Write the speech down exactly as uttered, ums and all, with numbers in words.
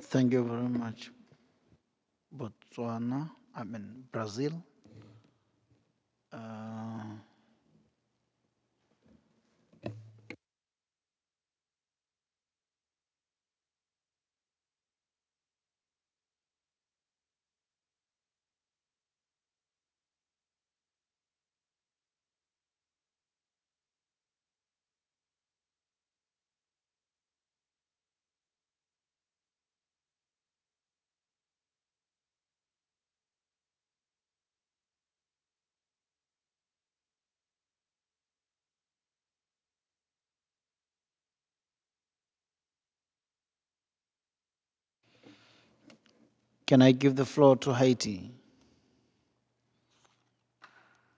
Thank you very much. Botswana, I mean Brazil. Uh, can I give the floor to Haiti?